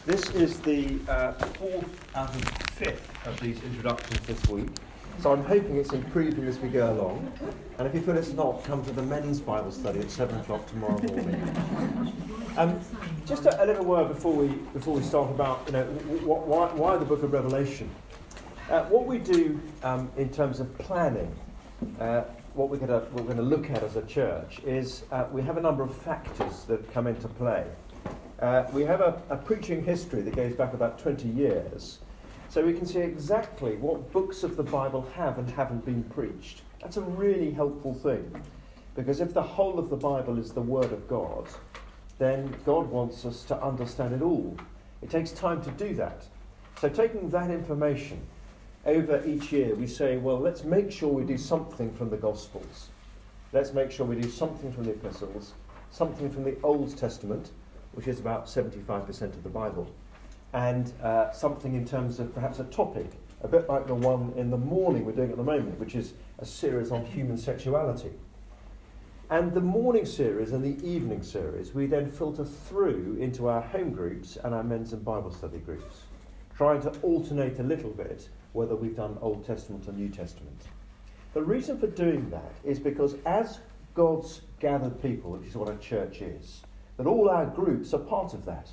This is the fourth out of fifth of these introductions this week. So I'm hoping it's improving as we go along. And if you feel it's not, come to the men's Bible study at 7 o'clock tomorrow morning. Just a little word before we start about why the Book of Revelation. What we do in terms of planning, what we're going to look at as a church is we have a number of factors that come into play. We have a preaching history that goes back about 20 years, so we can see exactly what books of the Bible have and haven't been preached. That's a really helpful thing, because if the whole of the Bible is the Word of God, then God wants us to understand it all. It takes time to do that. So taking that information over each year, we say, well, let's make sure we do something from the Gospels. Let's make sure we do something from the Epistles, something from the Old Testament, which is about 75% of the Bible, and something in terms of perhaps a topic, a bit like the one in the morning we're doing at the moment, which is a series on human sexuality. And the morning series and the evening series we then filter through into our home groups and our men's and Bible study groups, trying to alternate a little bit whether we've done Old Testament or New Testament. The reason for doing that is because as God's gathered people, which is what a church is, that all our groups are part of that.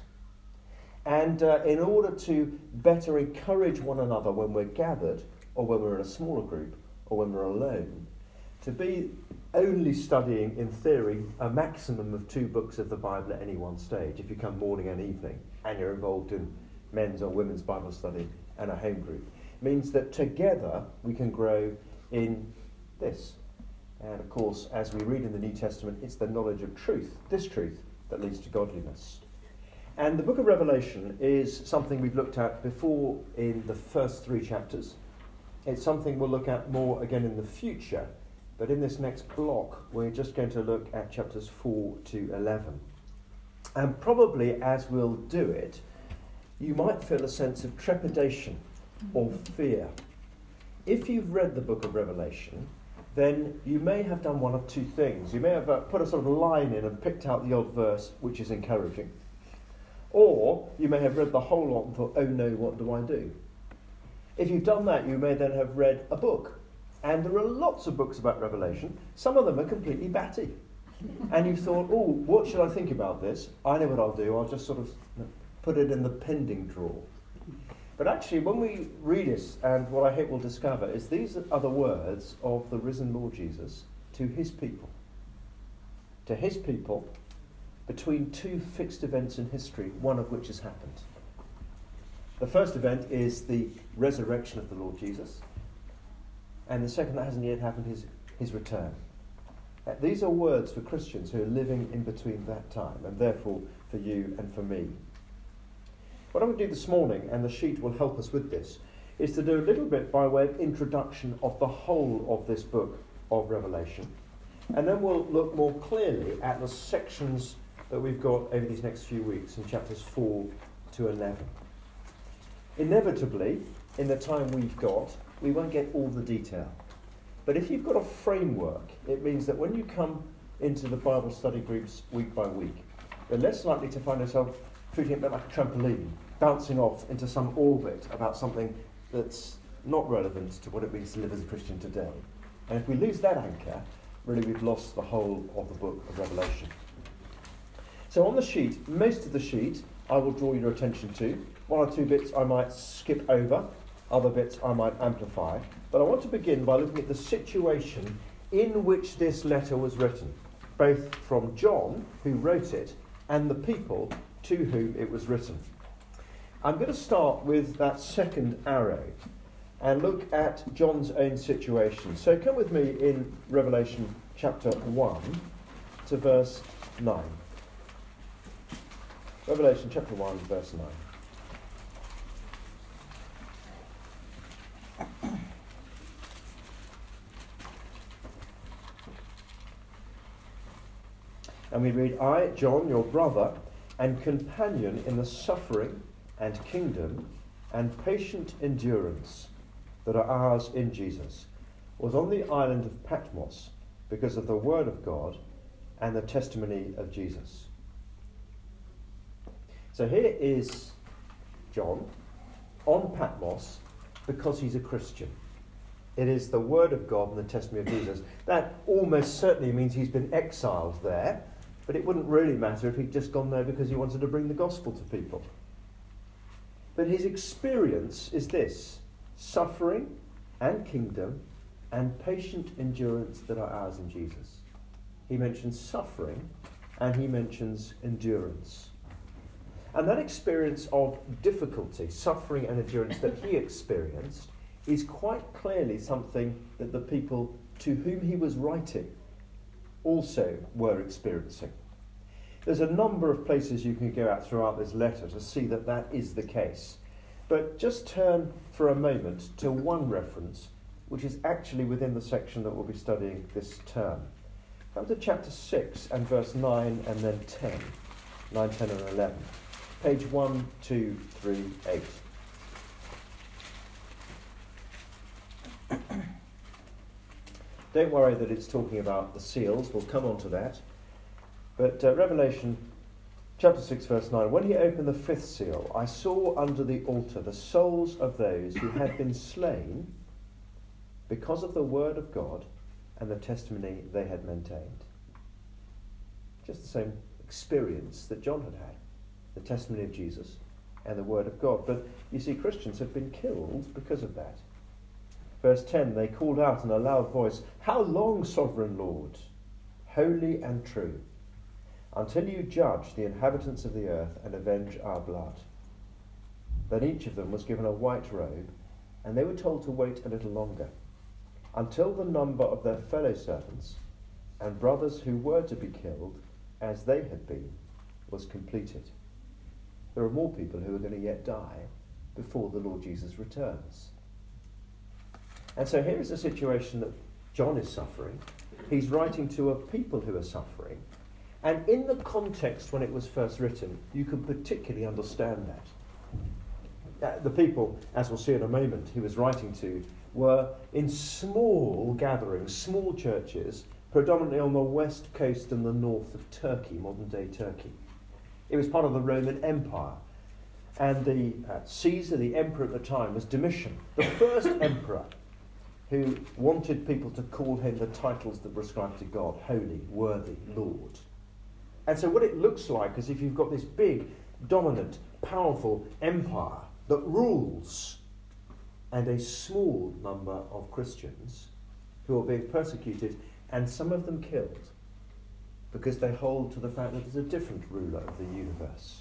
And in order to better encourage one another when we're gathered, or when we're in a smaller group, or when we're alone, to be only studying, in theory, a maximum of 2 books of the Bible at any one stage, if you come morning and evening, and you're involved in men's or women's Bible study and a home group, means that together we can grow in this. And of course, as we read in the New Testament, it's the knowledge of truth, this truth, that leads to godliness. And the book of Revelation is something we've looked at before in the first 3 chapters. It's something we'll look at more again in the future, but in this next block we're just going to look at chapters 4 to 11. And probably as we'll do it, you might feel a sense of trepidation or fear. If you've read the book of Revelation, then you may have done one of 2 things. You may have put a sort of line in and picked out the odd verse, which is encouraging. Or you may have read the whole lot and thought, oh no, what do I do? If you've done that, you may then have read a book. And there are lots of books about Revelation. Some of them are completely batty. And you've thought, oh, what should I think about this? I know what I'll do. I'll just sort of put it in the pending drawer. But actually, when we read it, and what I hope we'll discover, is these are the words of the risen Lord Jesus to his people. To his people, between 2 fixed events in history, one of which has happened. The first event is the resurrection of the Lord Jesus, and the second that hasn't yet happened is his return. These are words for Christians who are living in between that time, and therefore for you and for me. What I'm going to do this morning, and the sheet will help us with this, is to do a little bit by way of introduction of the whole of this book of Revelation. And then we'll look more clearly at the sections that we've got over these next few weeks in chapters 4 to 11. Inevitably, in the time we've got, we won't get all the detail. But if you've got a framework, it means that when you come into the Bible study groups week by week, you're less likely to find yourself treating it a bit like a trampoline, bouncing off into some orbit about something that's not relevant to what it means to live as a Christian today. And if we lose that anchor, really we've lost the whole of the book of Revelation. So on the sheet, most of the sheet, I will draw your attention to. 1 or 2 bits I might skip over, other bits I might amplify. But I want to begin by looking at the situation in which this letter was written, both from John, who wrote it, and the people to whom it was written. I'm going to start with that second arrow and look at John's own situation. So come with me in Revelation chapter 1 to verse 9. Revelation chapter 1, verse 9. And we read, I, John, your brother, and companion in the suffering and kingdom and patient endurance that are ours in Jesus, was on the island of Patmos because of the word of God and the testimony of Jesus. So here is John, on Patmos because he's a Christian. It is the Word of God and the testimony of Jesus. That almost certainly means he's been exiled there, but it wouldn't really matter if he'd just gone there because he wanted to bring the gospel to people. But his experience is this: suffering and kingdom and patient endurance that are ours in Jesus. He mentions suffering and he mentions endurance. And that experience of difficulty, suffering and endurance that he experienced is quite clearly something that the people to whom he was writing also were experiencing. There's a number of places you can go out throughout this letter to see that that is the case. But just turn for a moment to one reference, which is actually within the section that we'll be studying this term. Come to chapter 6 and verse 9 and then 10. 9, 10 and 11. Page 1, 2, 3, 8. Don't worry that it's talking about the seals. We'll come on to that. But Revelation chapter 6 verse 9. When he opened the fifth seal, I saw under the altar the souls of those who had been slain because of the word of God and the testimony they had maintained. Just the same experience that John had had. The testimony of Jesus and the word of God. But you see, Christians have been killed because of that. Verse 10, they called out in a loud voice, "How long, sovereign Lord, holy and true, until you judge the inhabitants of the earth and avenge our blood?" Then each of them was given a white robe, and they were told to wait a little longer, until the number of their fellow servants and brothers who were to be killed, as they had been, was completed. There are more people who are going to yet die before the Lord Jesus returns. And so here is a situation that John is suffering. He's writing to a people who are suffering. And in the context when it was first written, you can particularly understand that. The people, as we'll see in a moment, he was writing to were in small gatherings, small churches, predominantly on the west coast and the north of Turkey, modern-day Turkey. It was part of the Roman Empire. And the Caesar, the emperor at the time, was Domitian, the first emperor who wanted people to call him the titles that were ascribed to God: holy, worthy, Lord. And so what it looks like is if you've got this big, dominant, powerful empire that rules, and a small number of Christians who are being persecuted, and some of them killed, because they hold to the fact that there's a different ruler of the universe.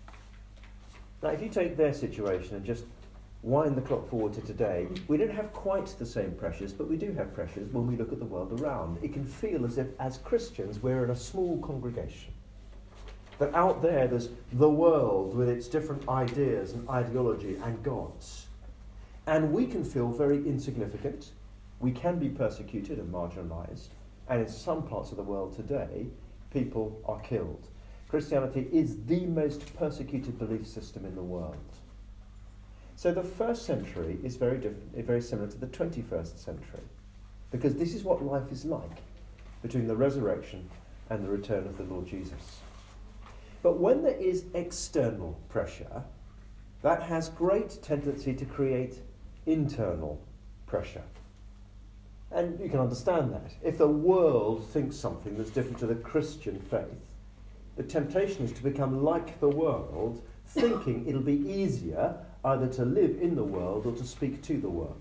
Now, if you take their situation and just wind the clock forward to today, we don't have quite the same pressures, but we do have pressures when we look at the world around. It can feel as if, as Christians, we're in a small congregation. That out there, there's the world with its different ideas and ideology and gods. And we can feel very insignificant. We can be persecuted and marginalised. And in some parts of the world today, people are killed. Christianity is the most persecuted belief system in the world. So the first century is very different, very similar to the 21st century, because this is what life is like between the resurrection and the return of the Lord Jesus. But when there is external pressure, that has great tendency to create internal pressure. And you can understand that. If the world thinks something that's different to the Christian faith, the temptation is to become like the world, thinking it'll be easier either to live in the world or to speak to the world.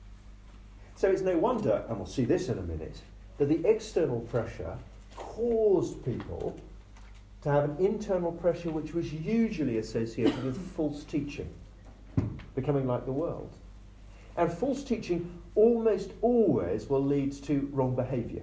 So it's no wonder, and we'll see this in a minute, that the external pressure caused people to have an internal pressure which was usually associated with false teaching, becoming like the world. And false teaching almost always will lead to wrong behaviour.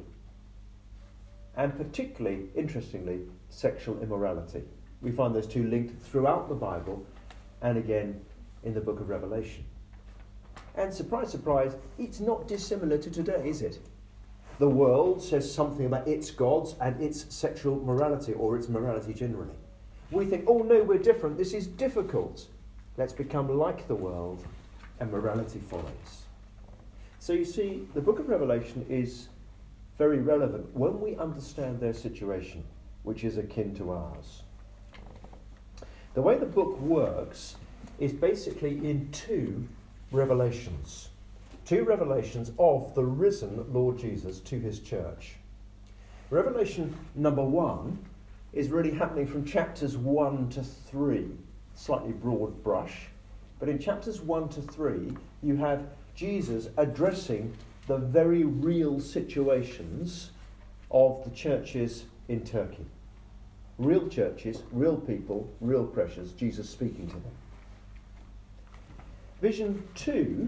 And particularly, interestingly, sexual immorality. We find those two linked throughout the Bible and again in the book of Revelation. And surprise, surprise, it's not dissimilar to today, is it? The world says something about its gods and its sexual morality, or its morality generally. We think, oh no, we're different, this is difficult. Let's become like the world, and morality follows. So you see, the book of Revelation is very relevant when we understand their situation, which is akin to ours. The way the book works is basically in two revelations. Two revelations of the risen Lord Jesus to his church. Revelation number 1 is really happening from chapters 1 to 3, slightly broad brush. But in chapters 1 to 3, you have Jesus addressing the very real situations of the churches in Turkey. Real churches, real people, real pressures, Jesus speaking to them. Vision 2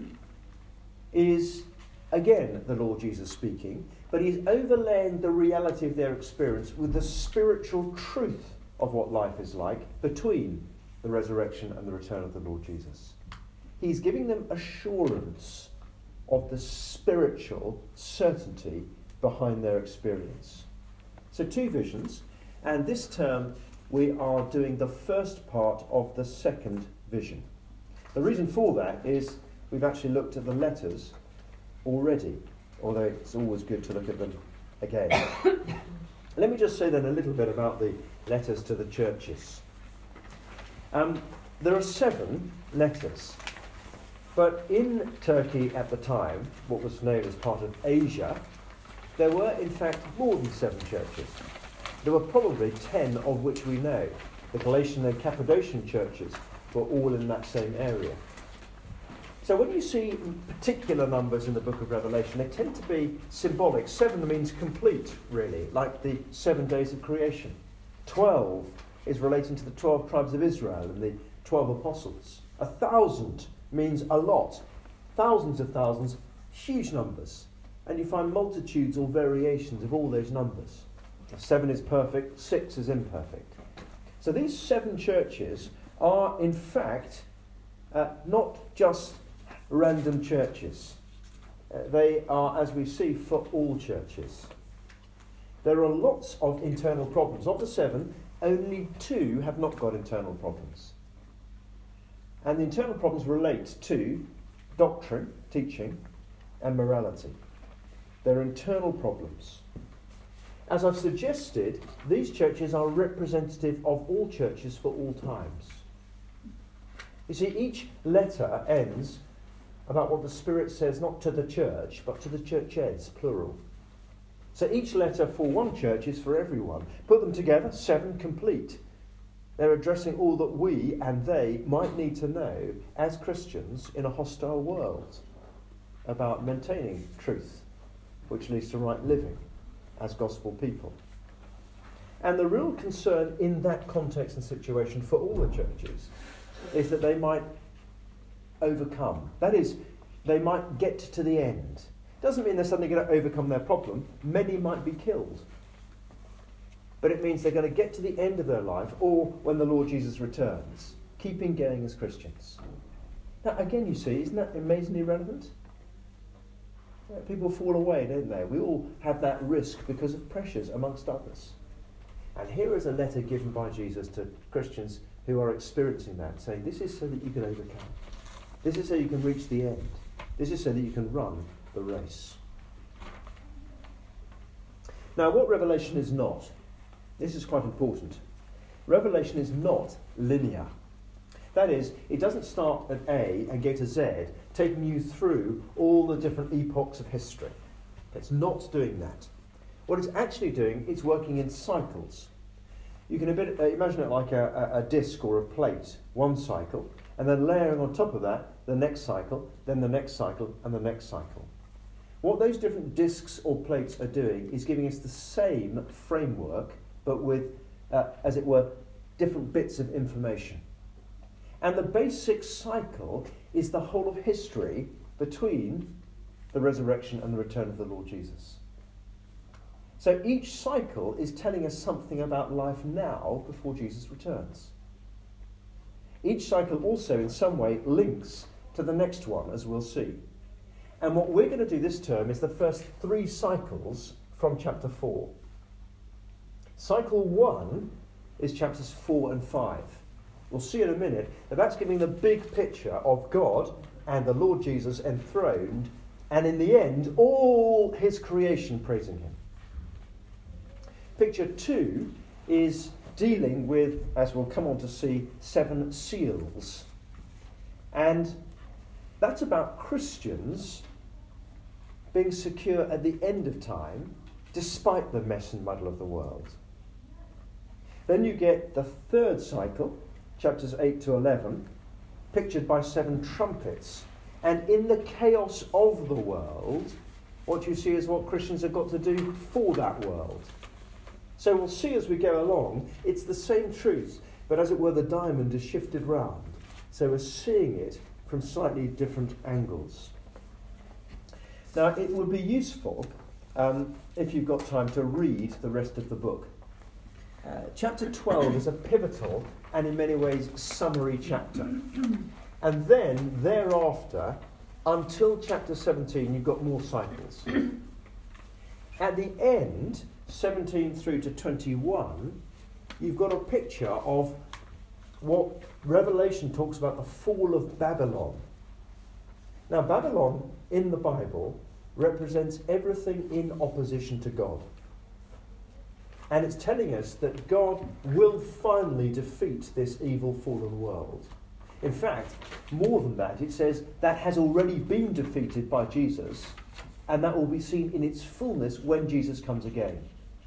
is, again, the Lord Jesus speaking, but he's overlaying the reality of their experience with the spiritual truth of what life is like between the resurrection and the return of the Lord Jesus. He's giving them assurance of the spiritual certainty behind their experience. So 2 visions, and this term we are doing the first part of the second vision. The reason for that is we've actually looked at the letters already, although it's always good to look at them again. Let me just say then a little bit about the letters to the churches. There are 7 letters, but in Turkey at the time, what was known as part of Asia, there were in fact more than 7 churches. There were probably 10 of which we know. The Galatian and Cappadocian churches were all in that same area. So when you see particular numbers in the book of Revelation, they tend to be symbolic. 7 means complete, really, like the 7 days of creation. 12 is relating to the 12 tribes of Israel and the 12 apostles. 1,000 means a lot. Thousands of thousands, huge numbers. And you find multitudes or variations of all those numbers. 7 is perfect, 6 is imperfect. So these 7 churches are, in fact, not just random churches. They are, as we see, for all churches. There are lots of internal problems. Of the 7, only 2 have not got internal problems. And the internal problems relate to doctrine, teaching, and morality. They're internal problems. As I've suggested, these churches are representative of all churches for all times. You see, each letter ends about what the Spirit says not to the church, but to the churches, plural. So each letter for one church is for everyone. Put them together, 7 complete. They're addressing all that we and they might need to know as Christians in a hostile world about maintaining truth, which leads to right living as gospel people. And the real concern in that context and situation for all the churches is that they might overcome. That is, they might get to the end. Doesn't mean they're suddenly going to overcome their problem. Many might be killed. But it means they're going to get to the end of their life, or when the Lord Jesus returns, keeping going as Christians. Now, again, you see, isn't that amazingly relevant? People fall away, don't they? We all have that risk because of pressures, amongst others. And here is a letter given by Jesus to Christians who are experiencing that, saying, this is so that you can overcome. This is so you can reach the end. This is so that you can run the race. Now, what Revelation is not, this is quite important. Revelation is not linear. That is, it doesn't start at A and go to Z, taking you through all the different epochs of history. It's not doing that. What it's actually doing is working in cycles. You can imagine it like a disc or a plate, one cycle, and then layering on top of that the next cycle, then the next cycle, and the next cycle. What those different discs or plates are doing is giving us the same framework, but with, as it were, different bits of information. And the basic cycle is the whole of history between the resurrection and the return of the Lord Jesus. So each cycle is telling us something about life now before Jesus returns. Each cycle also in some way links to the next one, as we'll see. And what we're going to do this term is the first 3 cycles from chapter 4. Cycle 1 is chapters 4 and 5. We'll see in a minute that that's giving the big picture of God and the Lord Jesus enthroned, and in the end, all his creation praising him. Picture 2 is dealing with, as we'll come on to see, 7 seals. And that's about Christians being secure at the end of time, despite the mess and muddle of the world. Then you get the third cycle, chapters 8 to 11, pictured by 7 trumpets. And in the chaos of the world, what you see is what Christians have got to do for that world. So we'll see as we go along, it's the same truth, but as it were, the diamond is shifted round. So we're seeing it from slightly different angles. Now, it would be useful, if you've got time, to read the rest of the book. Chapter 12 is a pivotal and in many ways summary chapter. And then thereafter, until chapter 17, you've got more cycles. At the end, 17 through to 21, you've got a picture of what Revelation talks about, the fall of Babylon. Now, Babylon in the Bible represents everything in opposition to God. And it's telling us that God will finally defeat this evil fallen world. In fact, more than that, it says that has already been defeated by Jesus, and that will be seen in its fullness when Jesus comes again.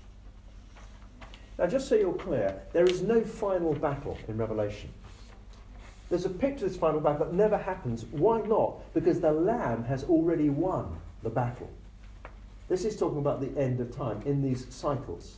Now, just so you're clear, there is no final battle in Revelation. There's a picture of this final battle that never happens. Why not? Because the Lamb has already won the battle. This is talking about the end of time in these cycles.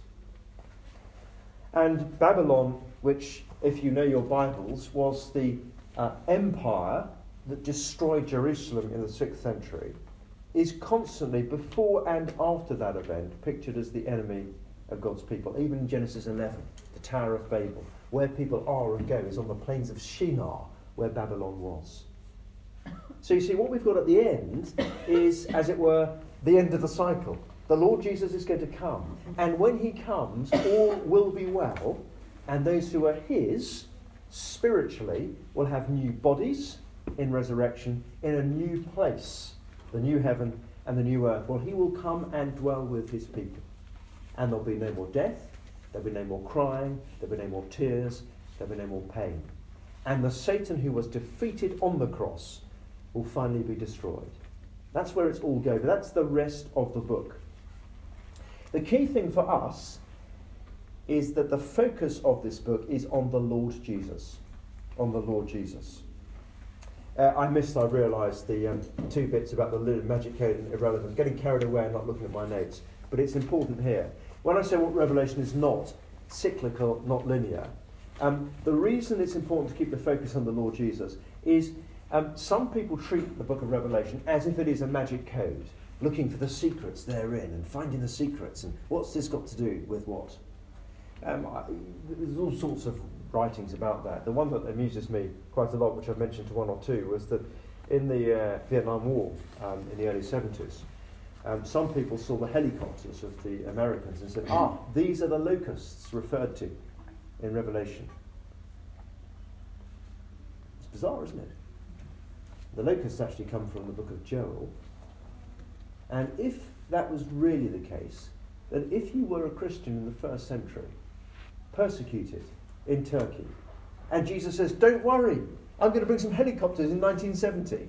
And Babylon, which, if you know your Bibles, was the empire that destroyed Jerusalem in the 6th century, is constantly, before and after that event, pictured as the enemy of God's people. Even in Genesis 11, the Tower of Babel, where people are and go, is on the plains of Shinar, where Babylon was. So you see, what we've got at the end is, as it were, the end of the cycle. The Lord Jesus is going to come, and when he comes, all will be well, and those who are his, spiritually, will have new bodies in resurrection, in a new place, the new heaven and the new earth. Well, he will come and dwell with his people. And there'll be no more death, there'll be no more crying, there'll be no more tears, there'll be no more pain. And the Satan who was defeated on the cross will finally be destroyed. That's where it's all going. That's the rest of the book. The key thing for us is that the focus of this book is on the Lord Jesus. On the Lord Jesus. I realised the 2 bits about the magic code and irrelevant, getting carried away and not looking at my notes. But it's important here. When I say what Revelation is not, cyclical, not linear, the reason it's important to keep the focus on the Lord Jesus is some people treat the book of Revelation as if it is a magic code, looking for the secrets therein and finding the secrets and what's this got to do with what. There's all sorts of writings about that. The one that amuses me quite a lot, which I've mentioned to one or two, was that in the Vietnam War in the early 70s, some people saw the helicopters of the Americans and said, these are the locusts referred to in Revelation. It's bizarre, isn't it? The locusts actually come from the book of Joel. And if that was really the case, then if you were a Christian in the 1st century, persecuted in Turkey, and Jesus says, don't worry, I'm going to bring some helicopters in 1970.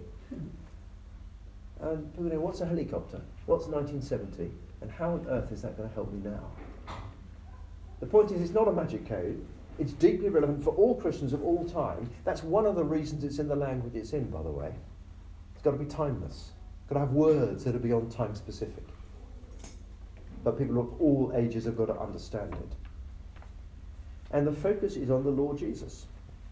And people go, what's a helicopter? What's 1970? And how on earth is that going to help me now? The point is, it's not a magic code. It's deeply relevant for all Christians of all time. That's one of the reasons it's in the language it's in, by the way. It's got to be timeless. It's got to have words that are beyond time specific. But people of all ages have got to understand it. And the focus is on the Lord Jesus.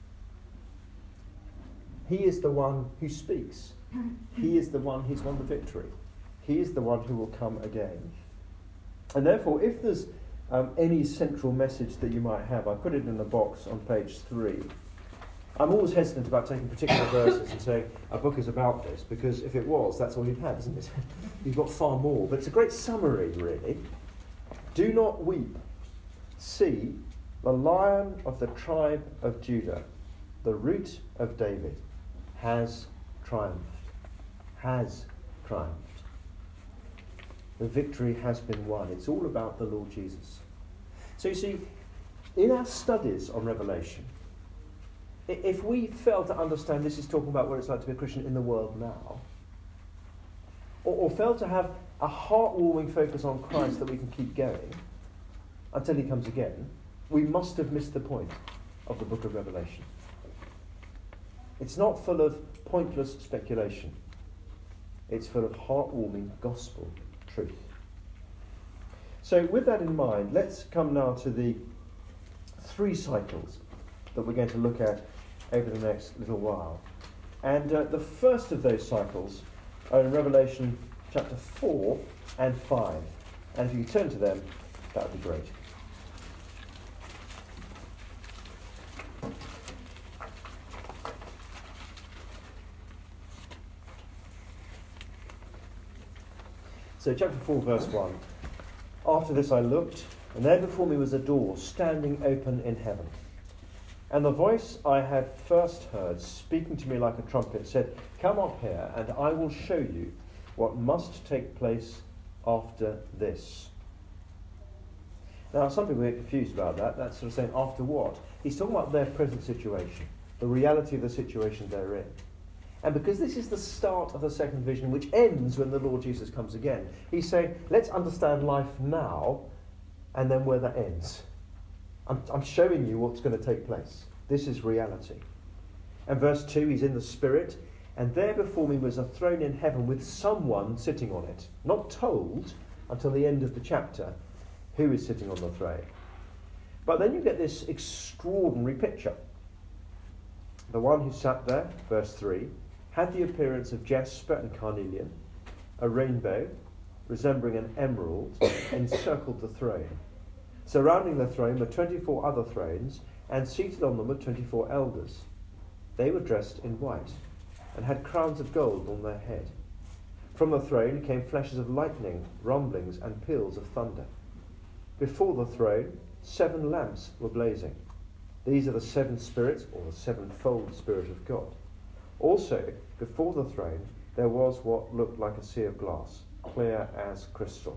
He is the one who speaks. He is the one who's won the victory. He is the one who will come again. And therefore, if there's any central message that you might have, I put it in a box on page 3. I'm always hesitant about taking particular verses and saying a book is about this, because if it was, that's all you'd have, isn't it? You've got far more. But it's a great summary, really. Do not weep. See, the Lion of the tribe of Judah, the Root of David, has triumphed. Has triumphed. The victory has been won. It's all about the Lord Jesus. So you see, in our studies on Revelation, if we fail to understand this is talking about what it's like to be a Christian in the world now, or fail to have a heart-warming focus on Christ that we can keep going until he comes again, we must have missed the point of the book of Revelation. It's not full of pointless speculation. It's full of heart-warming gospel truth. So with that in mind, let's come now to the 3 cycles that we're going to look at over the next little while. And the first of those cycles are in Revelation chapter 4 and 5. And if you could turn to them, that would be great. So chapter 4, verse 1. After this I looked, and there before me was a door standing open in heaven. And the voice I had first heard, speaking to me like a trumpet, said, "Come up here, and I will show you what must take place after this." Now, some people get confused about that. That's sort of saying, after what? He's talking about their present situation, the reality of the situation they're in. And because this is the start of the second vision, which ends when the Lord Jesus comes again, he's saying, let's understand life now, and then where that ends. I'm showing you what's going to take place. This is reality. And verse 2, he's in the Spirit, and there before me was a throne in heaven with someone sitting on it. Not told until the end of the chapter who is sitting on the throne. But then you get this extraordinary picture. The one who sat there, verse 3, had the appearance of jasper and carnelian. A rainbow, resembling an emerald, encircled the throne. Surrounding the throne were 24 other thrones, and seated on them were 24 elders. They were dressed in white, and had crowns of gold on their head. From the throne came flashes of lightning, rumblings, and peals of thunder. Before the throne, 7 lamps were blazing. These are the 7 spirits, or the 7-fold Spirit of God. Also, before the throne, there was what looked like a sea of glass, clear as crystal.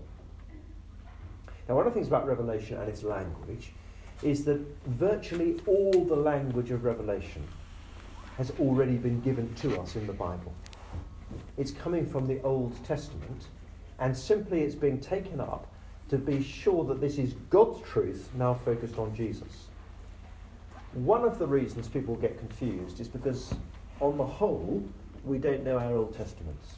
Now, one of the things about Revelation and its language is that virtually all the language of Revelation has already been given to us in the Bible. It's coming from the Old Testament, and simply it's being taken up to be sure that this is God's truth now focused on Jesus. One of the reasons people get confused is because, on the whole, we don't know our Old Testaments.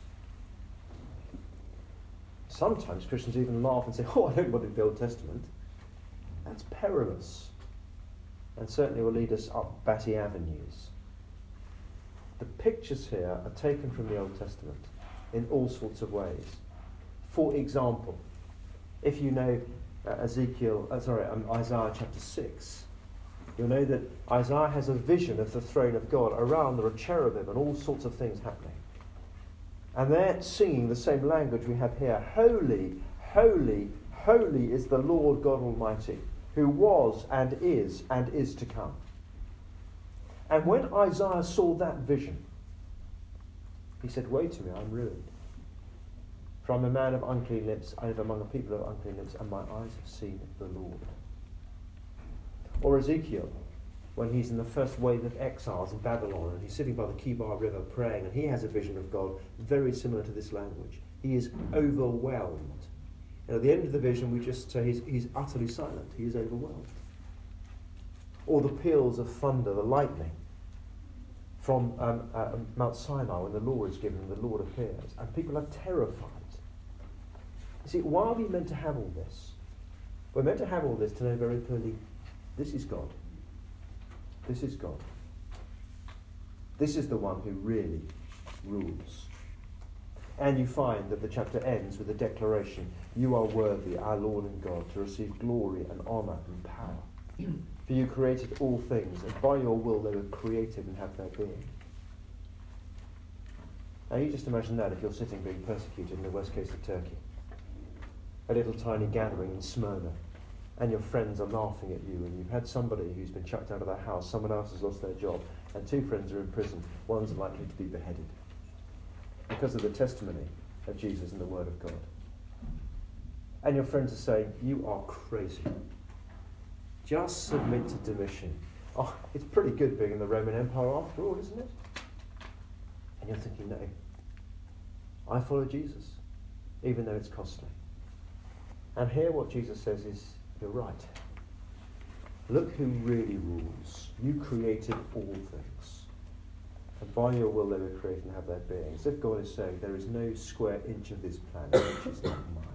Sometimes Christians even laugh and say, "Oh, I don't want the Old Testament." That's perilous, and certainly will lead us up batty avenues. The pictures here are taken from the Old Testament in all sorts of ways. For example, if you know Isaiah chapter 6, you'll know that Isaiah has a vision of the throne of God. Around there are cherubim and all sorts of things happening. And they're singing the same language we have here. Holy, holy, holy is the Lord God Almighty, who was and is to come. And when Isaiah saw that vision, he said, "Woe to me, I'm ruined. For I'm a man of unclean lips, I live among a people of unclean lips, and my eyes have seen the Lord." Or Ezekiel, when he's in the first wave of exiles in Babylon, and he's sitting by the Kibar River praying, and he has a vision of God very similar to this language. He is overwhelmed. And at the end of the vision, we just say he's utterly silent. He is overwhelmed. Or the peals of thunder, the lightning, from Mount Sinai when the law is given and the Lord appears, and people are terrified. You see, why are we meant to have all this? We're meant to have all this to know very clearly, this is God. This is God. This is the one who really rules. And you find that the chapter ends with a declaration, "You are worthy, our Lord and God, to receive glory and honour and power. For you created all things, and by your will they were created and have their being." Now you just imagine that if you're sitting being persecuted in the west coast of Turkey. A little tiny gathering in Smyrna, and your friends are laughing at you, and you've had somebody who's been chucked out of their house, someone else has lost their job, and 2 friends are in prison. One's likely to be beheaded because of the testimony of Jesus and the Word of God. And your friends are saying, "You are crazy. Just submit to Domitian. oh, it's pretty good being in the Roman Empire after all, isn't it? And you're thinking, no, I follow Jesus, even though it's costly. And here what Jesus says is, you're right. Look who really rules. You created all things. And by your will they were created and have their being. As if God is saying, there is no square inch of this planet which is not mine.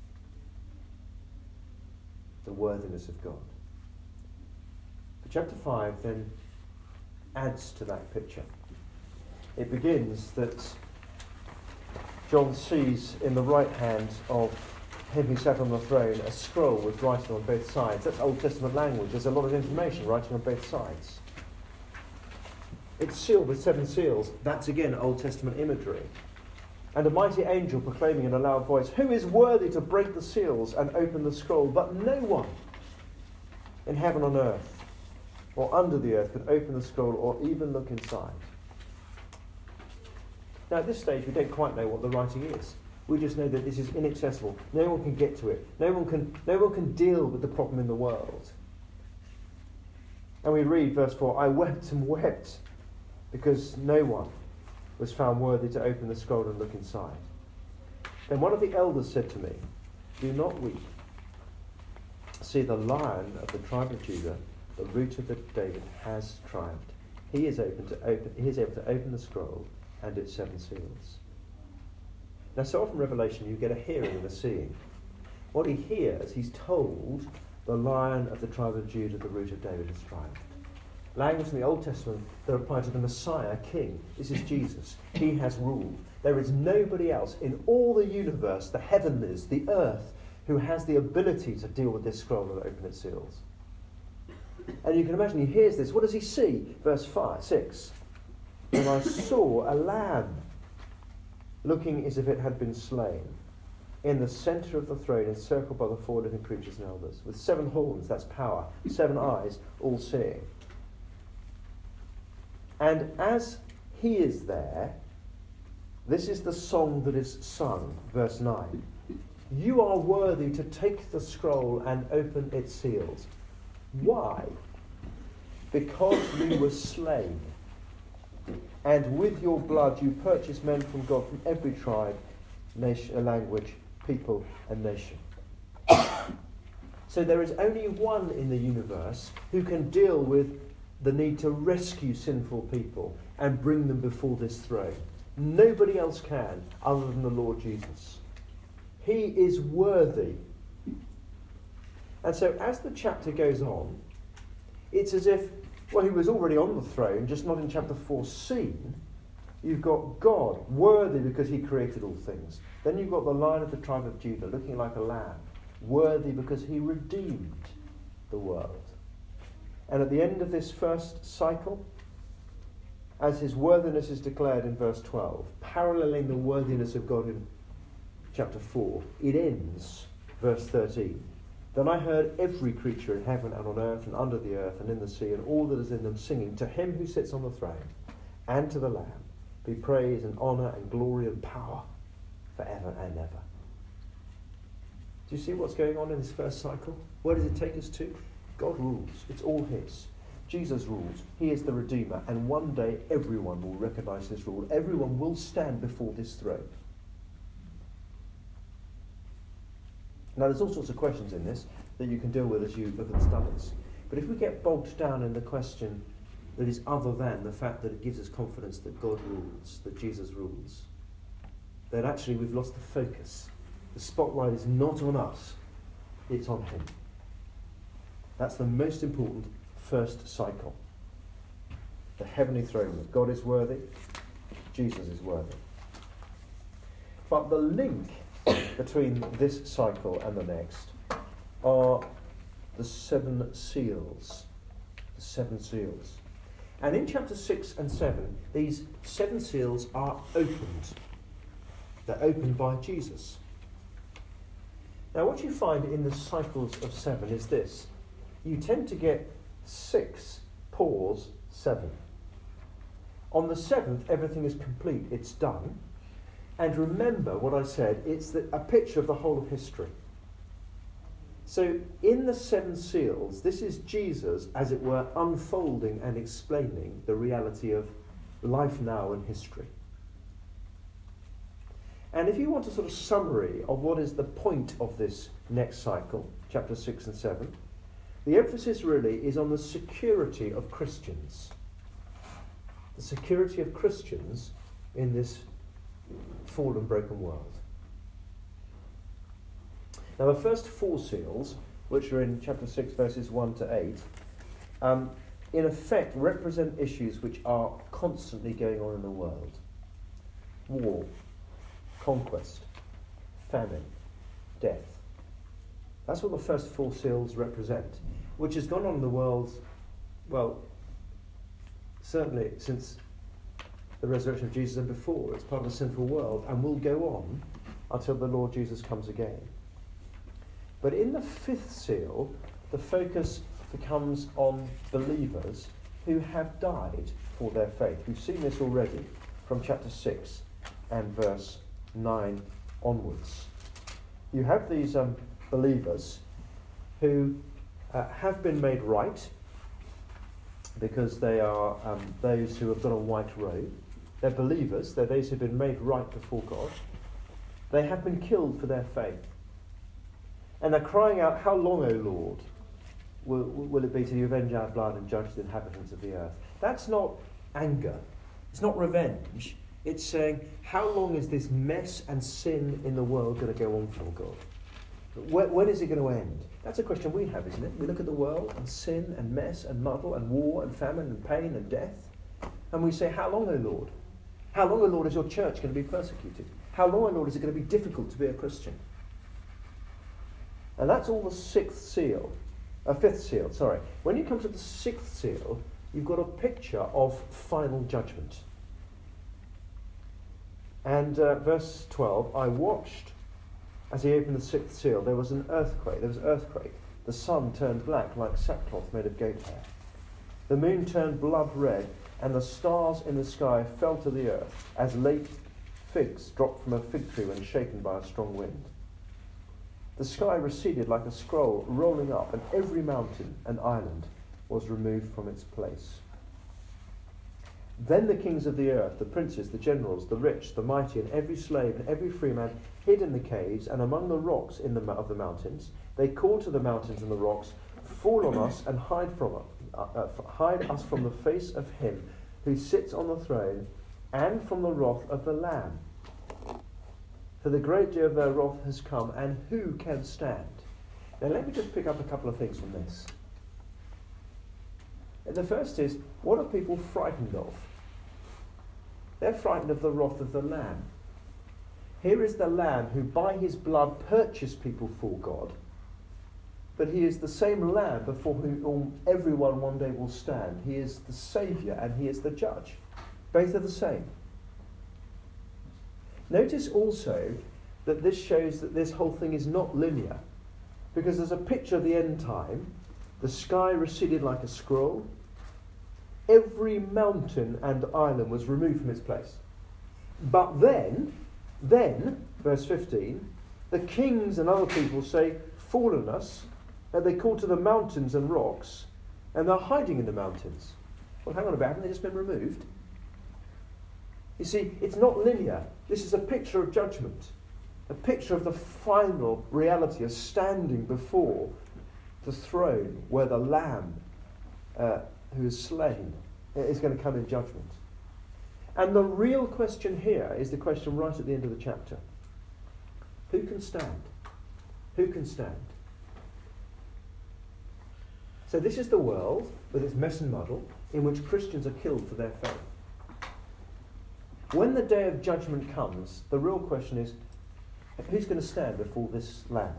The worthiness of God. But chapter 5 then adds to that picture. It begins that John sees in the right hand of him who sat on the throne a scroll with writing on both sides. That's Old Testament language. There's a lot of information writing on both sides. It's sealed with 7 seals. That's again Old Testament imagery. And a mighty angel proclaiming in a loud voice, "Who is worthy to break the seals and open the scroll?" But no one in heaven on earth or under the earth could open the scroll or even look inside. Now at this stage we don't quite know what the writing is. We just know that this is inaccessible. No one can get to it. No one can deal with the problem in the world. And we read verse 4, "I wept and wept because no one was found worthy to open the scroll and look inside. Then one of the elders said to me, 'Do not weep. See, the Lion of the tribe of Judah, the Root of David, has triumphed. He is able to open the scroll and its 7 seals.'" Now, so often in Revelation you get a hearing and a seeing. What he hears, he's told, the Lion of the tribe of Judah, the Root of David, has triumphed. Language in the Old Testament that applied to the Messiah, King. This is Jesus. He has ruled. There is nobody else in all the universe, the heavenlies, the earth, who has the ability to deal with this scroll and open its seals. And you can imagine he hears this. What does he see? Verse 6. "And I saw a lamb, looking as if it had been slain, in the centre of the throne, encircled by the 4 living creatures and elders, with 7 horns," that's power, 7 eyes, all seeing. "And as he is there," this is the song that is sung, verse 9, "You are worthy to take the scroll and open its seals." Why? "Because you were slain, and with your blood you purchased men from God from every tribe, nation, language, people, and nation." So there is only one in the universe who can deal with the need to rescue sinful people and bring them before this throne. Nobody else can other than the Lord Jesus. He is worthy. And so as the chapter goes on, it's as if, well, he was already on the throne, just not in chapter 4 seen. You've got God, worthy because he created all things. Then you've got the Lion of the tribe of Judah, looking like a lamb, worthy because he redeemed the world. And at the end of this first cycle, as his worthiness is declared in verse 12, paralleling the worthiness of God in chapter 4, it ends, verse 13. "Then I heard every creature in heaven and on earth and under the earth and in the sea and all that is in them singing, 'To him who sits on the throne and to the Lamb be praise and honour and glory and power forever and ever.'" Do you see what's going on in this first cycle? Where does it take us to? God rules. It's all his. Jesus rules. He is the Redeemer. And one day everyone will recognise his rule. Everyone will stand before this throne. Now there's all sorts of questions in this that you can deal with as you look at the studies. But if we get bogged down in the question that is other than the fact that it gives us confidence that God rules, that Jesus rules, then actually we've lost the focus. The spotlight is not on us, it's on him. That's the most important first cycle. The heavenly throne. God is worthy, Jesus is worthy. But the link between this cycle and the next are the 7 seals. The 7 seals. And in chapter 6 and 7, these 7 seals are opened. They're opened by Jesus. Now what you find in the cycles of 7 is this. You tend to get 6 pours 7. On the 7th, everything is complete. It's done. And remember what I said. It's a picture of the whole of history. So in the seven seals, this is Jesus, as it were, unfolding and explaining the reality of life now and history. And if you want a sort of summary of what is the point of this next cycle, chapter 6 and 7, the emphasis really is on the security of Christians. The security of Christians in this fallen, broken world. Now the first four seals, which are in chapter 6 verses 1 to 8, in effect represent issues which are constantly going on in the world. War, conquest, famine, death. That's what the first four seals represent, which has gone on in the world, well, certainly since the resurrection of Jesus and before. It's part of the sinful world and will go on until the Lord Jesus comes again. But in the fifth seal, the focus becomes on believers who have died for their faith. We've seen this already from chapter 6 and verse 9 onwards. You have these believers who have been made right because they are those who have got a white robe. They're believers. They're those who have been made right before God. They have been killed for their faith. And they're crying out, "How long, O Lord, will it be till you avenge our blood and judge the inhabitants of the earth?" That's not anger. It's not revenge. It's saying, how long is this mess and sin in the world going to go on for, God? When is it going to end? That's a question we have, isn't it? We look at the world and sin and mess and muddle and war and famine and pain and death. And we say, how long, O Lord? How long, O Lord, is your church going to be persecuted? How long, O Lord, is it going to be difficult to be a Christian? And that's all the fifth seal. When you come to the sixth seal, you've got a picture of final judgment. And verse 12, I watched as he opened the sixth seal. There was an earthquake. The sun turned black like sackcloth made of goat hair. The moon turned blood red, and the stars in the sky fell to the earth as late figs drop from a fig tree when shaken by a strong wind. The sky receded like a scroll rolling up, and every mountain and island was removed from its place. Then the kings of the earth, the princes, the generals, the rich, the mighty, and every slave and every free man hid in the caves and among the rocks of the mountains. They called to the mountains and the rocks, "Fall on us and hide us from the face of him who sits on the throne and from the wrath of the Lamb. For the great day of their wrath has come, and who can stand?" Now let me just pick up a couple of things from this. The first is, what are people frightened of? They're frightened of the wrath of the Lamb. Here is the Lamb who by his blood purchased people for God, but he is the same Lamb before whom everyone one day will stand. He is the Saviour and he is the Judge. Both are the same. Notice also that this shows that this whole thing is not linear, because there's a picture of the end time. The sky receded like a scroll. Every mountain and island was removed from its place. But then, verse 15, the kings and other people say, "Fall on us," and they call to the mountains and rocks, and they're hiding in the mountains. Well, hang on a bit, haven't they just been removed? You see, it's not linear. This is a picture of judgment, a picture of the final reality of standing before the throne where the Lamb who is slain is going to come in judgment. And the real question here is the question right at the end of the chapter. Who can stand? Who can stand? So this is the world with its mess and muddle in which Christians are killed for their faith. When the day of judgment comes, the real question is, who's going to stand before this Lamb?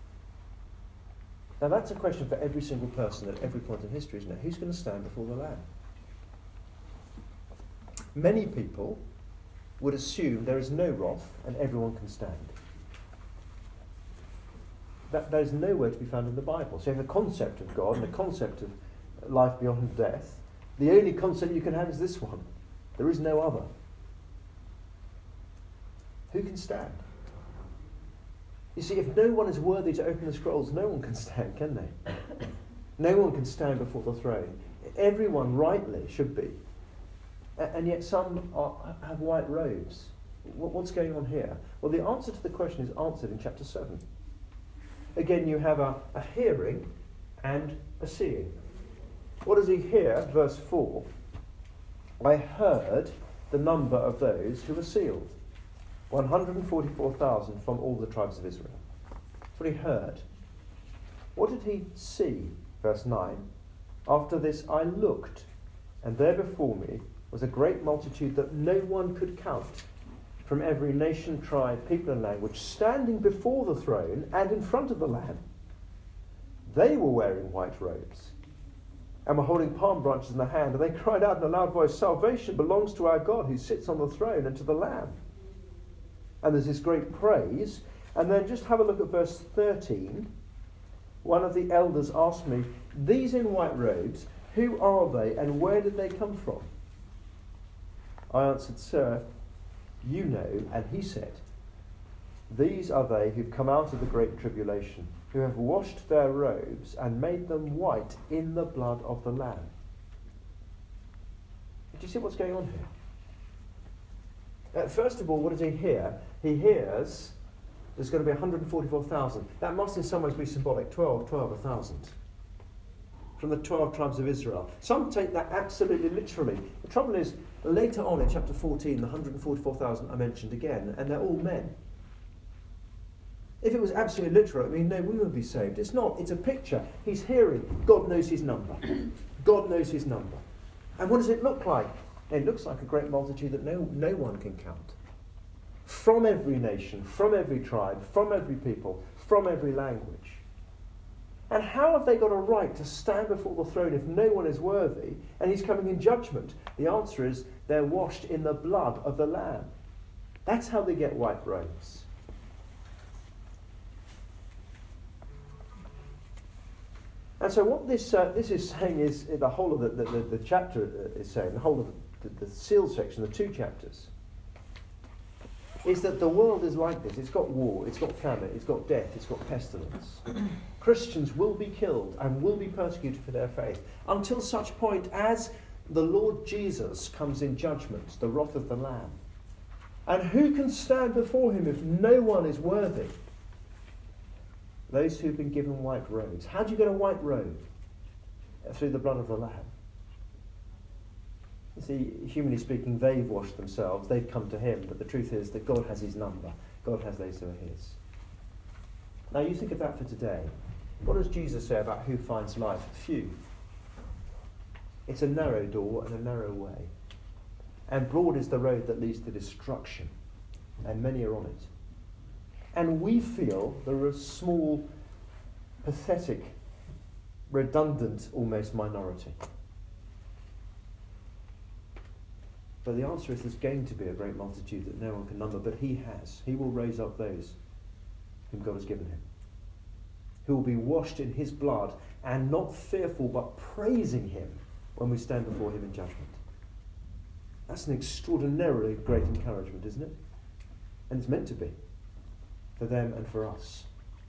Now that's a question for every single person at every point in history, isn't it? Who's going to stand before the Lamb? Many people would assume there is no wrath and everyone can stand. That is nowhere to be found in the Bible. So you have a concept of God and a concept of life beyond death. The only concept you can have is this one. There is no other. Who can stand? You see, if no one is worthy to open the scrolls, no one can stand, can they? No one can stand before the throne. Everyone rightly should be. And yet some have white robes. What's going on here? Well, the answer to the question is answered in chapter 7. Again, you have a hearing and a seeing. What does he hear? Verse 4. I heard the number of those who were sealed. 144,000 from all the tribes of Israel. That's what he heard. What did he see? Verse 9. After this I looked, and there before me was a great multitude that no one could count, from every nation, tribe, people and language, standing before the throne and in front of the Lamb. They were wearing white robes and were holding palm branches in their hand, and they cried out in a loud voice, salvation belongs to our God who sits on the throne and to the Lamb. And there's this great praise. And then just have a look at verse 13. One of the elders asked me, these in white robes, who are they and where did they come from? I answered, sir, you know. And he said, these are they who've come out of the great tribulation, who have washed their robes and made them white in the blood of the Lamb. Did you see what's going on here? First of all, what does he hear? He hears there's going to be 144,000. That must in some ways be symbolic. 1,000. From the 12 tribes of Israel. Some take that absolutely literally. The trouble is, later on in chapter 14, the 144,000 are mentioned again, and they're all men. If it was absolutely literal, I mean, no women would be saved. It's not. It's a picture. He's hearing. God knows his number. God knows his number. And what does it look like? It looks like a great multitude that no one can count. From every nation, from every tribe, from every people, from every language. And how have they got a right to stand before the throne if no one is worthy and he's coming in judgment? The answer is they're washed in the blood of the Lamb. That's how they get white robes. And so what this is saying is, the whole of the chapter is saying, the whole of the seal section, the 2 chapters, is that the world is like this. It's got war, it's got famine, it's got death, it's got pestilence. Christians will be killed and will be persecuted for their faith until such point as the Lord Jesus comes in judgment, the wrath of the Lamb. And who can stand before him if no one is worthy? Those who've been given white robes. How do you get a white robe? Through the blood of the Lamb. You see, humanly speaking, they've washed themselves, they've come to him, but the truth is that God has his number. God has those who are his. Now you think of that for today. What does Jesus say about who finds life? Few. It's a narrow door and a narrow way. And broad is the road that leads to destruction, and many are on it. And we feel there are a small, pathetic, redundant, almost minority. But the answer is there's going to be a great multitude that no one can number, but he has. He will raise up those whom God has given him, who will be washed in his blood and not fearful but praising him when we stand before him in judgment. That's an extraordinarily great encouragement, isn't it? And it's meant to be, for them and for us.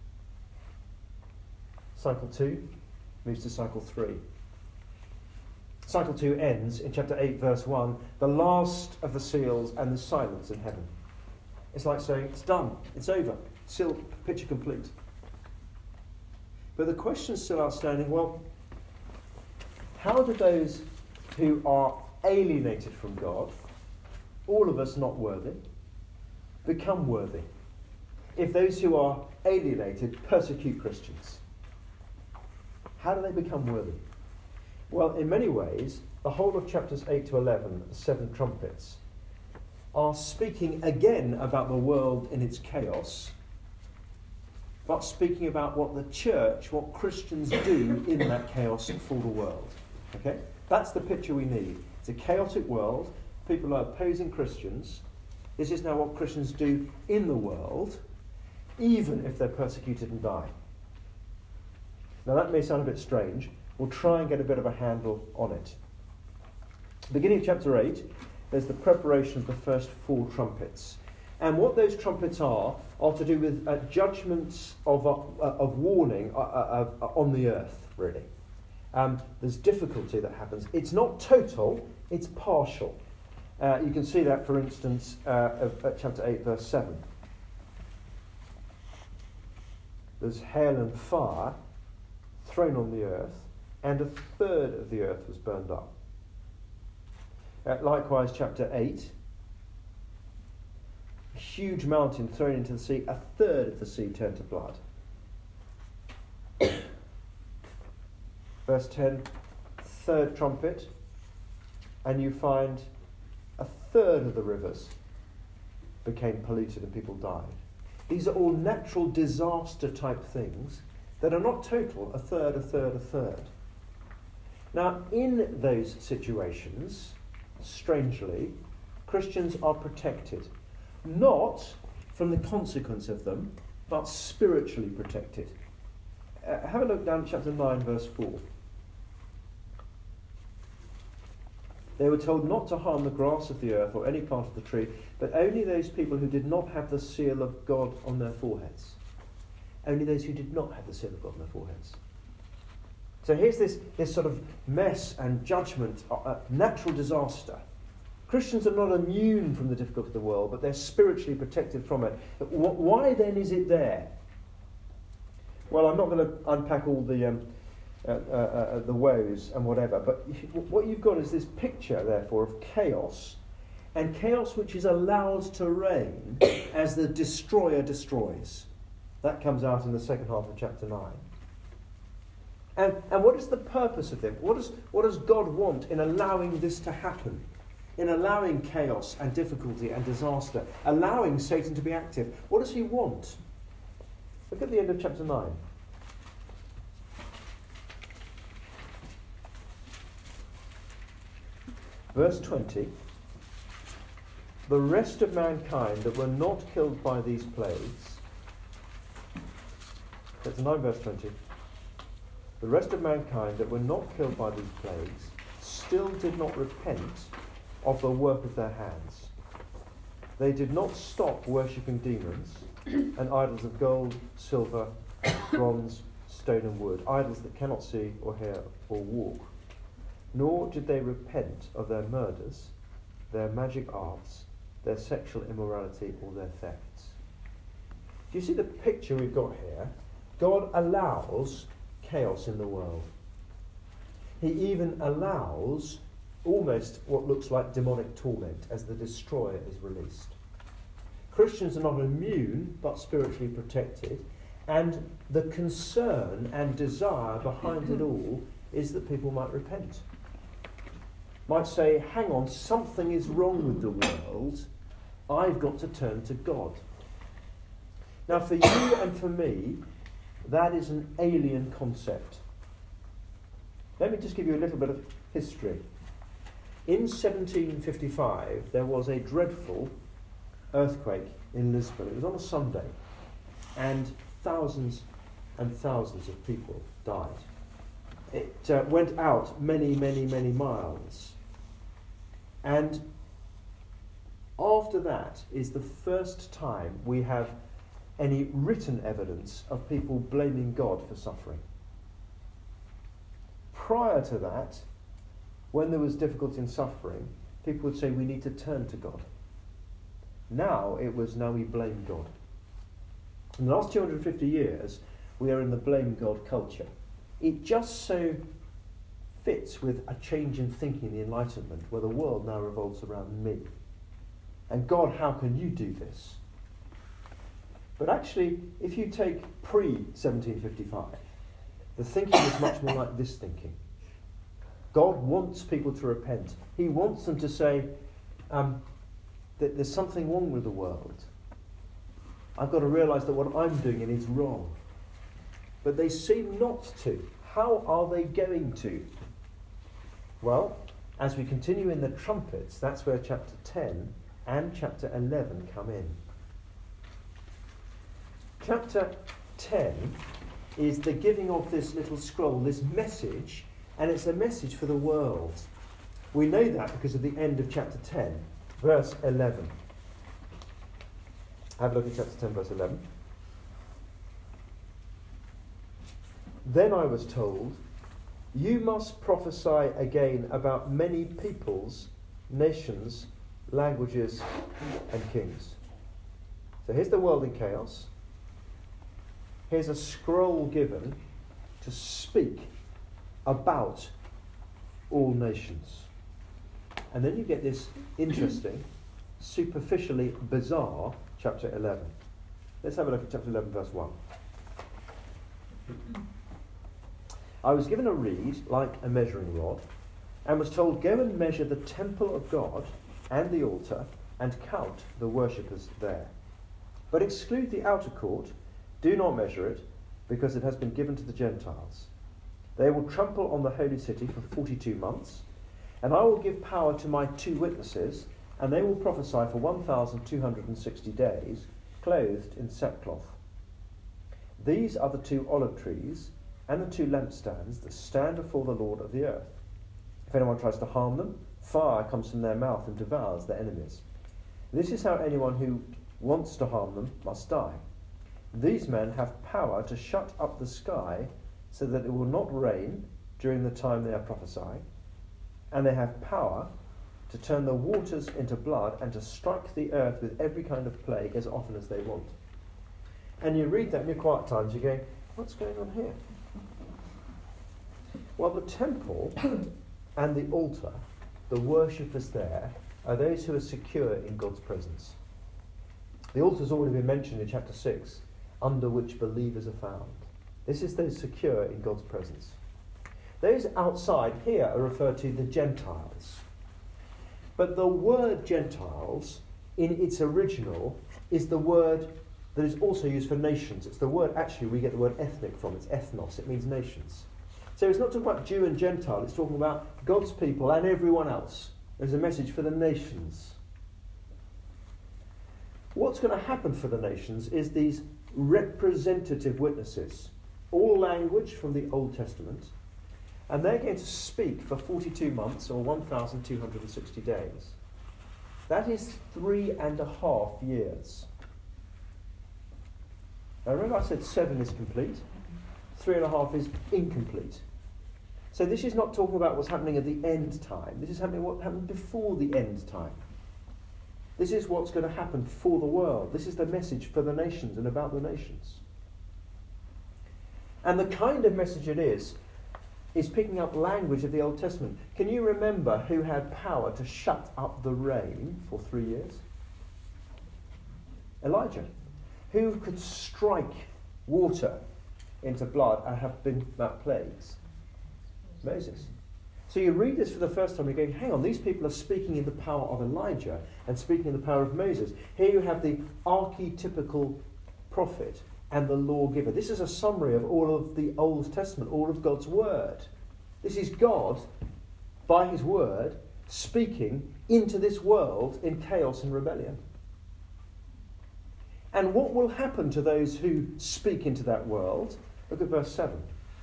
Cycle 2 moves to cycle 3. Cycle 2 ends in chapter 8, verse 1, the last of the seals and the silence in heaven. It's like saying, it's done, it's over, seal, picture complete. But the question's still outstanding, well, how do those who are alienated from God, all of us not worthy, become worthy? If those who are alienated persecute Christians, how do they become worthy? Well, in many ways, the whole of chapters 8 to 11, the 7 trumpets, are speaking again about the world in its chaos, but speaking about what the church, what Christians do in that chaos for the world. Okay? That's the picture we need. It's a chaotic world. People are opposing Christians. This is now what Christians do in the world, even if they're persecuted and die. Now that may sound a bit strange. We'll try and get a bit of a handle on it. Beginning of chapter 8, there's the preparation of the first 4 trumpets. And what those trumpets are to do with judgments of warning on the earth, really. There's difficulty that happens. It's not total, it's partial. You can see that, for instance, at chapter 8, verse 7. There's hail and fire thrown on the earth, and a third of the earth was burned up. Likewise, chapter 8, a huge mountain thrown into the sea, a third of the sea turned to blood. Verse 10, third trumpet, and you find a third of the rivers became polluted and people died. These are all natural disaster type things that are not total, a third, a third, a third. Now, in those situations, strangely, Christians are protected. Not from the consequence of them, but spiritually protected. Have a look down at chapter 9, verse 4. They were told not to harm the grass of the earth or any plant of the tree, but only those people who did not have the seal of God on their foreheads. Only those who did not have the seal of God on their foreheads. So here's this sort of mess and judgment, natural disaster. Christians are not immune from the difficulty of the world, but they're spiritually protected from it. But why then is it there? Well, I'm not going to unpack all the woes and whatever, but what you've got is this picture, therefore, of chaos, and chaos which is allowed to reign as the destroyer destroys. That comes out in the second half of chapter 9. And what is the purpose of it? What does God want in allowing this to happen? In allowing chaos and difficulty and disaster, allowing Satan to be active? What does he want? Look at the end of chapter 9. Verse 20. The rest of mankind that were not killed by these plagues. Chapter 9, verse 20. The rest of mankind that were not killed by these plagues still did not repent of the work of their hands. They did not stop worshipping demons and idols of gold, silver, bronze, stone and wood, idols that cannot see or hear or walk. Nor did they repent of their murders, their magic arts, their sexual immorality or their thefts. Do you see the picture we've got here? God allows chaos in the world. He even allows almost what looks like demonic torment as the destroyer is released. Christians are not immune, but spiritually protected, and the concern and desire behind it all is that people might repent. Might say, hang on, something is wrong with the world, I've got to turn to God. Now for you and for me, that is an alien concept. Let me just give you a little bit of history. In 1755, there was a dreadful earthquake in Lisbon. It was on a Sunday, and thousands and thousands of people died. It went out many, many, many miles. And after that is the first time we have any written evidence of people blaming God for suffering. Prior to that, when there was difficulty and suffering, people would say we need to turn to God. Now we blame God. In the last 250 years, we are in the blame God culture. It just so fits with a change in thinking, the Enlightenment, where the world now revolves around me. And God, how can you do this? But actually, if you take pre-1755, the thinking is much more like this thinking. God wants people to repent. He wants them to say that there's something wrong with the world. I've got to realise that what I'm doing is wrong. But they seem not to. How are they going to? Well, as we continue in the trumpets, that's where chapter 10 and chapter 11 come in. Chapter 10 is the giving of this little scroll, this message, and it's a message for the world. We know that because of the end of chapter 10, verse 11. Have a look at chapter 10, verse 11. Then I was told, you must prophesy again about many peoples, nations, languages, and kings. So here's the world in chaos. Here's a scroll given to speak about all nations. And then you get this interesting, superficially bizarre chapter 11. Let's have a look at chapter 11, verse 1. I was given a reed like a measuring rod, and was told, go and measure the temple of God and the altar, and count the worshippers there. But exclude the outer court, do not measure it, because it has been given to the Gentiles. They will trample on the holy city for 42 months, and I will give power to my 2 witnesses, and they will prophesy for 1,260 days, clothed in sackcloth. These are the 2 olive trees and the 2 lampstands that stand before the Lord of the earth. If anyone tries to harm them, fire comes from their mouth and devours their enemies. This is how anyone who wants to harm them must die. These men have power to shut up the sky so that it will not rain during the time they are prophesying, and they have power to turn the waters into blood and to strike the earth with every kind of plague as often as they want. And you read that in your quiet times, you're going, what's going on here? Well, the temple and the altar, the worshippers there, are those who are secure in God's presence. The altar's already been mentioned in chapter 6, under which believers are found. This is those secure in God's presence. Those outside here are referred to the Gentiles. But the word Gentiles, in its original, is the word that is also used for nations. It's the word, actually, we get the word ethnic from. It's ethnos. It means nations. So it's not talking about Jew and Gentile. It's talking about God's people and everyone else. There's a message for the nations. What's going to happen for the nations is these representative witnesses, all language from the Old Testament, and they're going to speak for 42 months or 1,260 days. That is 3.5 years. Now remember I said 7 is complete, 3.5 is incomplete. So this is not talking about what's happening at the end time. This is happening what happened before the end time. This is what's going to happen for the world. This is the message for the nations and about the nations. And the kind of message it is picking up language of the Old Testament. Can you remember who had power to shut up the rain for 3 years? Elijah. Who could strike water into blood and have been about plagues? Moses. So you read this for the first time, you're going, hang on, these people are speaking in the power of Elijah and speaking in the power of Moses. Here you have the archetypical prophet and the lawgiver. This is a summary of all of the Old Testament, all of God's word. This is God, by his word, speaking into this world in chaos and rebellion. And what will happen to those who speak into that world? Look at verse 7.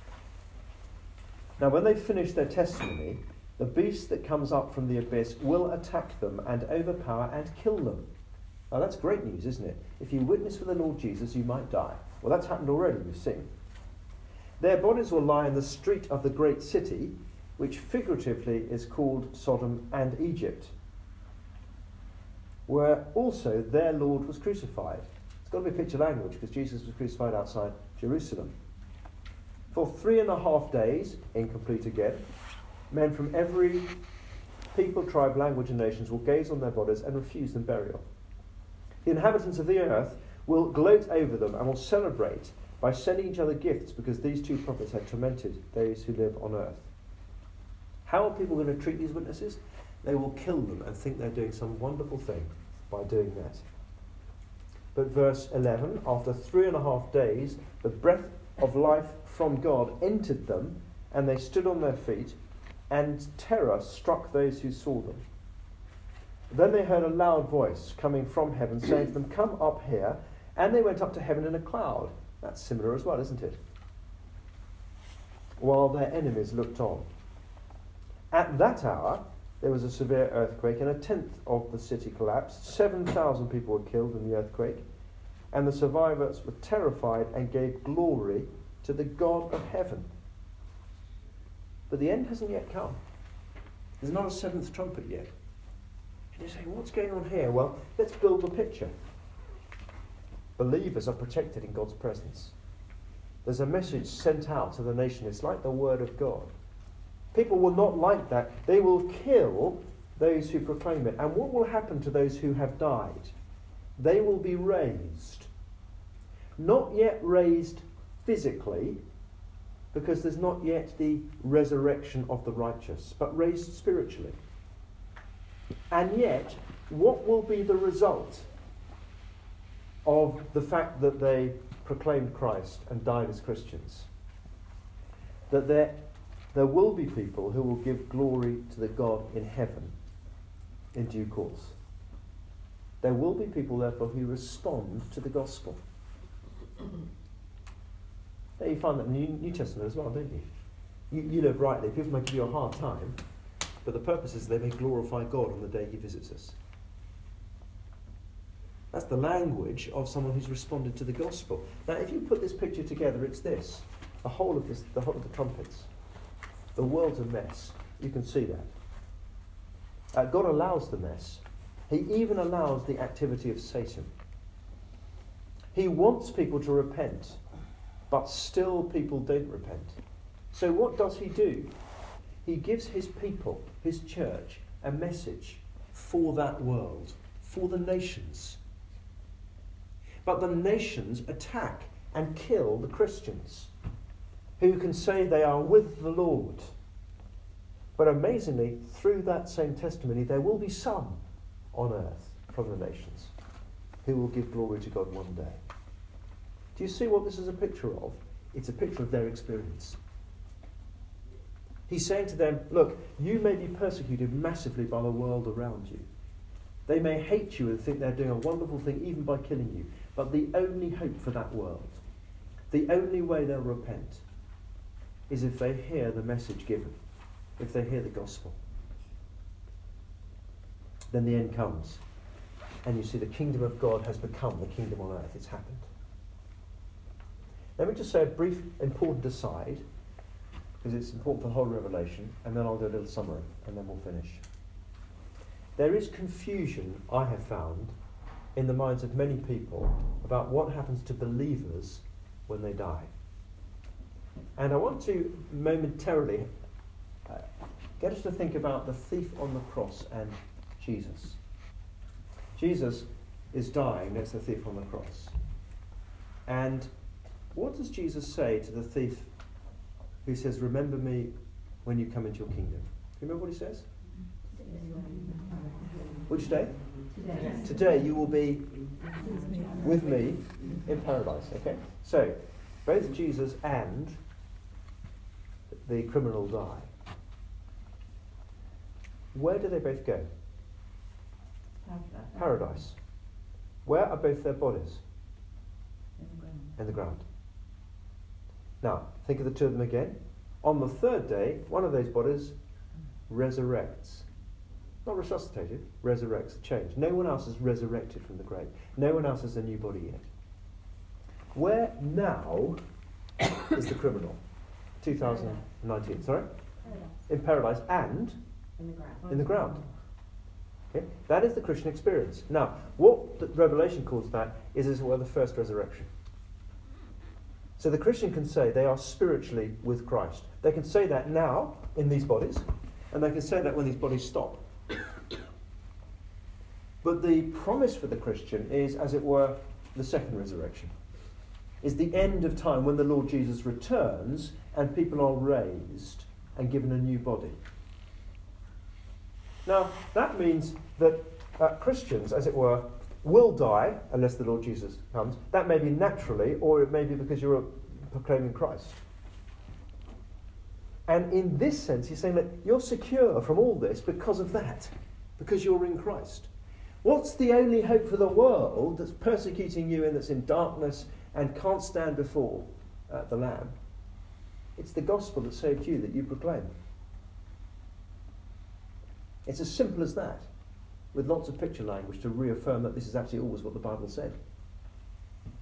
Now, when they finish their testimony, the beast that comes up from the abyss will attack them and overpower and kill them. Now, that's great news, isn't it? If you witness for the Lord Jesus, you might die. Well, that's happened already, we've seen. Their bodies will lie in the street of the great city, which figuratively is called Sodom and Egypt, where also their Lord was crucified. It's got to be picture language, because Jesus was crucified outside Jerusalem. For 3.5 days, incomplete again, men from every people, tribe, language and nations will gaze on their bodies and refuse them burial. The inhabitants of the earth will gloat over them and will celebrate by sending each other gifts, because these 2 prophets had tormented those who live on earth. How are people going to treat these witnesses? They will kill them and think they're doing some wonderful thing by doing that. But verse 11, after 3.5 days, the breath of life from God entered them, and they stood on their feet, and terror struck those who saw them. Then they heard a loud voice coming from heaven, saying to them, come up here, and they went up to heaven in a cloud. That's similar as well, isn't it? While their enemies looked on. At that hour, there was a severe earthquake, and 1/10 of the city collapsed. 7,000 people were killed in the earthquake, and the survivors were terrified and gave glory to the God of heaven. But the end hasn't yet come. There's not a seventh trumpet yet. And you're saying, what's going on here? Well, let's build a picture. Believers are protected in God's presence. There's a message sent out to the nation. It's like the word of God. People will not like that. They will kill those who proclaim it. And what will happen to those who have died? They will be raised. Not yet raised physically, because there's not yet the resurrection of the righteous, but raised spiritually. And yet, what will be the result of the fact that they proclaimed Christ and died as Christians? That there will be people who will give glory to the God in heaven in due course. There will be people, therefore, who respond to the gospel. Now, you find that in the New Testament as well, don't you? You live rightly. People may give you a hard time, but the purpose is they may glorify God on the day he visits us. That's the language of someone who's responded to the gospel. Now, if you put this picture together, it's this. The whole of the trumpets. The world's a mess. You can see that. God allows the mess. He even allows the activity of Satan. He wants people to repent, but still people don't repent. So what does he do? He gives his people, his church, a message for that world, for the nations. But the nations attack and kill the Christians, who can say they are with the Lord. But amazingly, through that same testimony, there will be some on earth from the nations who will give glory to God one day. Do you see what this is a picture of? It's a picture of their experience. He's saying to them, look, you may be persecuted massively by the world around you. They may hate you and think they're doing a wonderful thing even by killing you. But the only hope for that world, the only way they'll repent, is if they hear the message given, if they hear the gospel. Then the end comes. And you see the kingdom of God has become the kingdom on earth. It's happened. Let me just say a brief, important aside, because it's important for the whole Revelation, and then I'll do a little summary, and then we'll finish. There is confusion, I have found, in the minds of many people about what happens to believers when they die. And I want to momentarily get us to think about the thief on the cross and Jesus. Jesus is dying next to the thief on the cross. And what does Jesus say to the thief who says, remember me when you come into your kingdom? Do you remember what he says? Which day? Today you will be with me in paradise. Okay? So, both Jesus and the criminal die. Where do they both go? Paradise. Where are both their bodies? In the ground. Now, think of the two of them again. On the third day, one of those bodies resurrects. Not resuscitated, resurrects, changed. No one else is resurrected from the grave. No one else has a new body yet. Where now is the criminal? 2019, sorry? In paradise and in the ground. Okay? That is the Christian experience. Now, what the Revelation calls that is as well the first resurrection. So the Christian can say they are spiritually with Christ. They can say that now in these bodies, and they can say that when these bodies stop. But the promise for the Christian is, as it were, the second resurrection. Is the end of time when the Lord Jesus returns and people are raised and given a new body. Now, that means that Christians, as it were, will die unless the Lord Jesus comes. That may be naturally, or it may be because you're proclaiming Christ. And in this sense, he's saying that you're secure from all this because of that, because you're in Christ. What's the only hope for the world that's persecuting you and that's in darkness and can't stand before the Lamb? It's the gospel that saved you that you proclaim. It's as simple as that, with lots of picture language to reaffirm that this is actually always what the Bible said.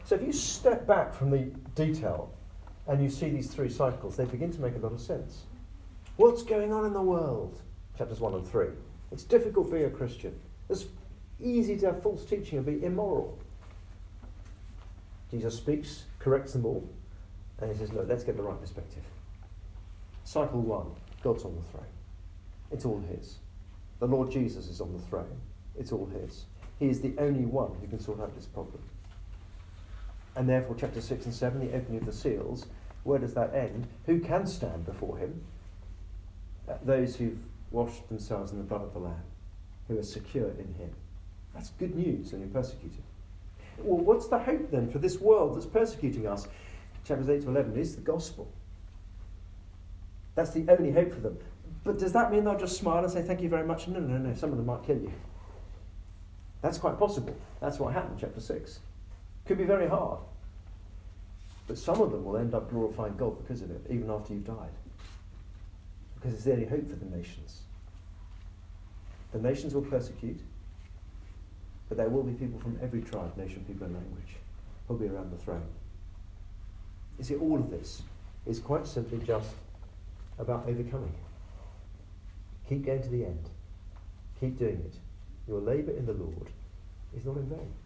So if you step back from the detail and you see these three cycles, they begin to make a lot of sense. What's going on in the world? Chapters 1 and 3. It's difficult being a Christian. It's easy to have false teaching and be immoral. Jesus speaks, corrects them all, and he says, look, let's get the right perspective. Cycle 1, God's on the throne. It's all his. The Lord Jesus is on the throne. It's all his. He is the only one who can sort out this problem. And therefore, chapter 6 and 7, the opening of the seals, where does that end? Who can stand before him? Those who've washed themselves in the blood of the Lamb, who are secure in him. That's good news when you're persecuted. Well, what's the hope then for this world that's persecuting us? Chapters 8 to 11 is the gospel. That's the only hope for them. But does that mean they'll just smile and say, thank you very much? No. Some of them might kill you. That's quite possible. That's what happened in chapter 6. Could be very hard. But some of them will end up glorifying God because of it, even after you've died. Because it's the only hope for the nations. The nations will persecute, but there will be people from every tribe, nation, people and language who'll be around the throne. You see, all of this is quite simply just about overcoming. Keep going to the end. Keep doing it. Your labour in the Lord is not in vain.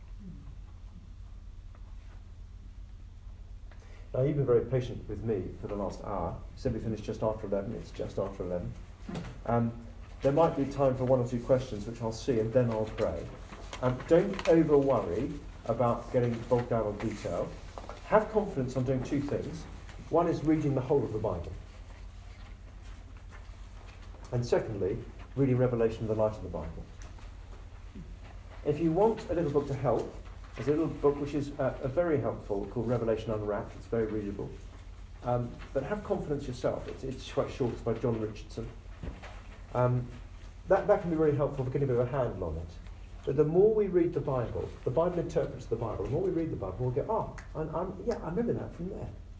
Now, you've been very patient with me for the last hour. You said we finished just after 11. It's just after 11. There might be time for one or two questions, which I'll see, and then I'll pray. Don't over-worry about getting bogged down on detail. Have confidence on doing two things. One is reading the whole of the Bible. And secondly, reading Revelation in the light of the Bible. If you want a little book to help, there's a little book which is very helpful called Revelation Unwrapped. It's very readable. But have confidence yourself. It's quite short. It's by John Richardson. That can be really helpful for getting a bit of a handle on it. But the more we read the Bible interprets the Bible. The more we read the Bible, we'll go, I remember that from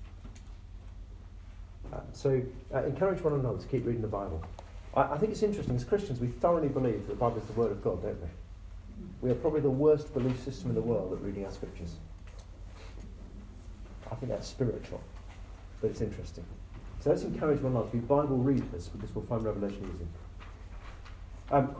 there. So encourage one another to keep reading the Bible. I think it's interesting, as Christians, we thoroughly believe that the Bible is the Word of God, don't we? We are probably the worst belief system in the world at reading our scriptures. I think that's spiritual, but it's interesting. So let's encourage one another to be Bible readers, because we'll find Revelation easy.